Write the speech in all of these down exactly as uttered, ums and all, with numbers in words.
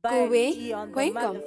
Kuwait point com.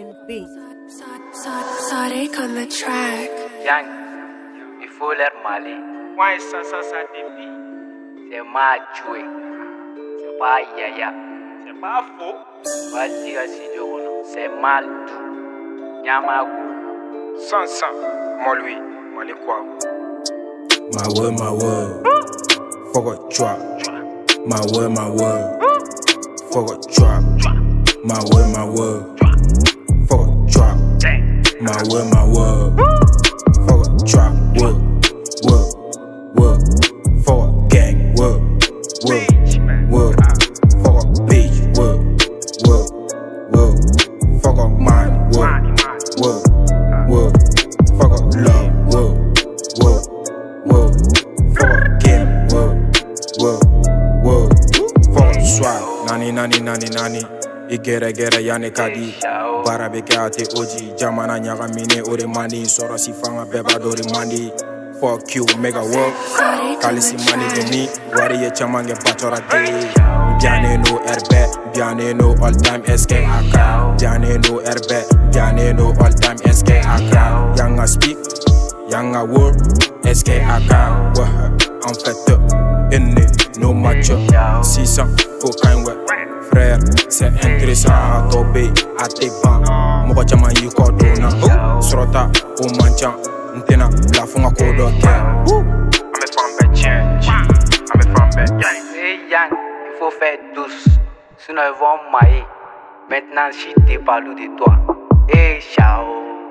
Sadiq on the track. Yang, il faut l'air malin. Ouais, ça, ça, ça défie. C'est mal joué. C'est pas yaya. C'est pas faux. Vas-y, vas-y, c'est mal tout. Yamagu. Sans, sans. Moi, lui, moi, les quoi. My word, my word. Fuck a trap. My word, my word. Fuck a trap. My word, my word. Fuck a trap. My word, my word. Fuck a trap. Word, word, word. Fuck a gang. Word, word, word. Fuck a bitch. Word, word, word. Fuck a mind. Word, word, word. Fuck a love. Word, word, word. Fuck a game. Word, word, word. Fuck a swag. Nani, nani, nani, nani. Igere gere yane kadi Barabe ke ate oji Jamana nyaga mine ore mani Sora si fanga beba dori mani Fuck you, mega work Kalisi mani demi Wari ye chamange patora day Biane no erbe Biane no all time S K Aka Biane no erbe Biane no all time S K Aka Yanga speak Yanga word S K Aka Wah, en fait Enne, no match six cents, cocaine ouais Frère, c'est intéressant à tomber à tes bancs. Moka chama yi kodona. Srota o mancha. Ntena la funga kodo ke. Ame fambe tien, ame fambe yang. Hey yang, il faut faire douce. Sinon ils vont mailler. Maintenant si t'es parlou de toi. Hey ciao.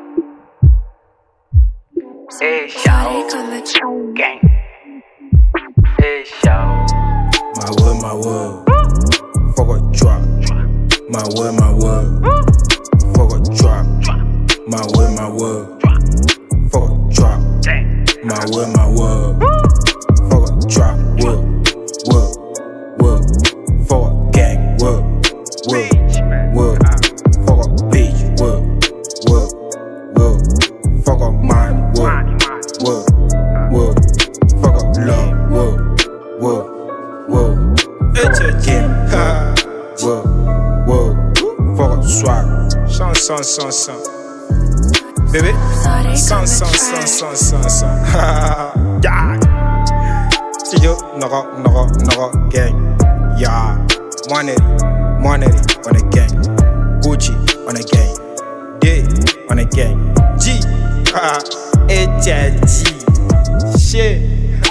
Hey ciao. Gang. Hey ciao. My word, my word. Fuck a trap. My word, my word. Fuck a trap. My word, my word. Fuck a trap. My word, my word. Fuck a trap. Word, word, word. Fuck a gang. Word, word, word. Fuck a bitch. Word, word, word. Fuck a mind. Word, word, word. Fuck a love. Word, word, word. It's a game. Whoa, whoa, fuck a swag. Sans, sans, sans, sans. Bébé. Sans, sans, sans, sans, sans, sans. Yeah. Studio, noro, noro, noro, gang. Yeah. Money, money, on a gang. Gucci, on a gang. D, on a gang. G, ha, H, G. Shit.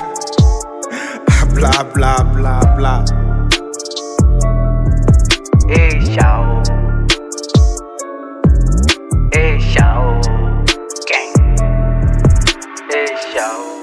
Blah, blah, blah, blah. Hey ciao. Hey ciao. Gang. Hey ciao.